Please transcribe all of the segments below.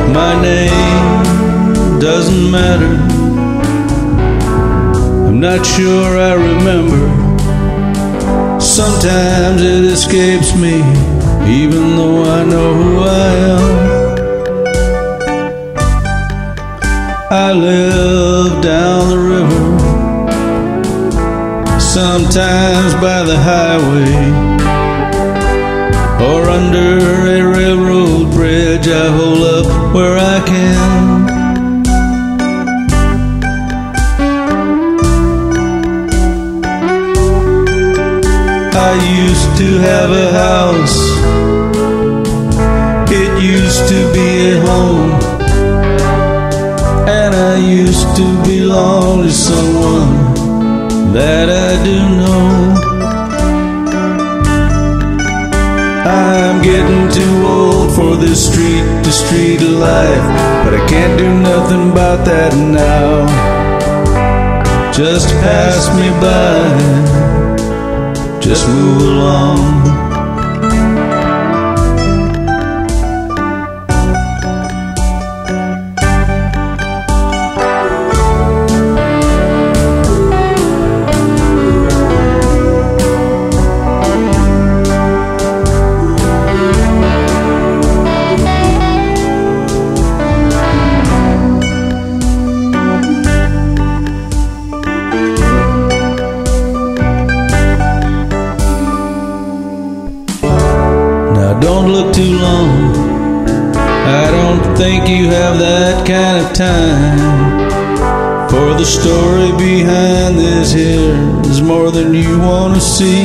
My name doesn't matter. I'm not sure I remember. Sometimes it escapes me, even though I know who I am. I live down the river, sometimes by the highway, or under a railroad bridge. I hole up where I can. I used to have a house, it used to be a home, and I used to belong to someone that I do know. I'm getting too old for this street-to-street life, but I can't do nothing about that now. Just pass me by, just move along. Don't look too long, I don't think you have that kind of time. For the story behind this here is more than you want to see.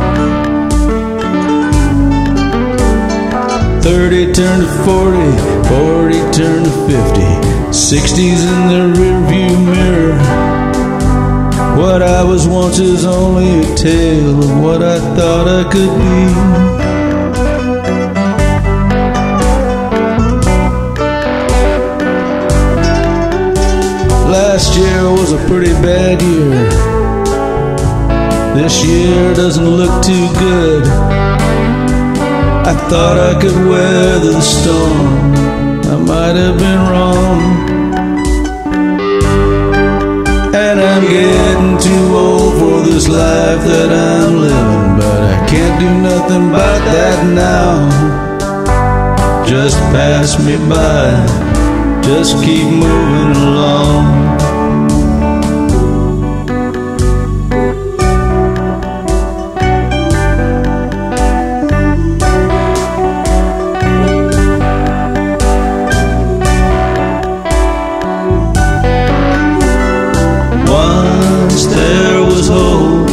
30 turn to 40, 40 turn to 50, 60's in the rearview mirror. What I was once is only a tale of what I thought I could be. Last year was a pretty bad year. This year doesn't look too good. I thought I could weather the storm. I might have been wrong. And I'm getting too old for this life that I'm living, but I can't do nothing about that now. Just pass me by, just keep moving along. Once there was hope,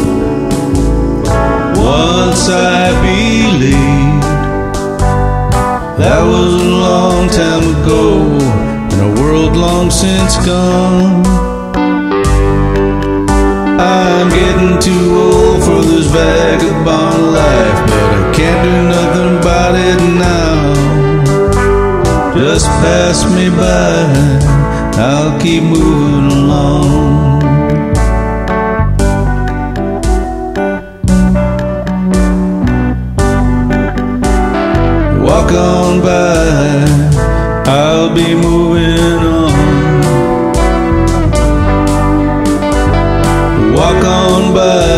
once I believed. That was a long time ago, in a world long since gone. I'm getting too old for this vagabond life, but I can't do nothing about it now. Just pass me by, I'll keep moving along. Walk on by, I'll be moving on. Walk on by,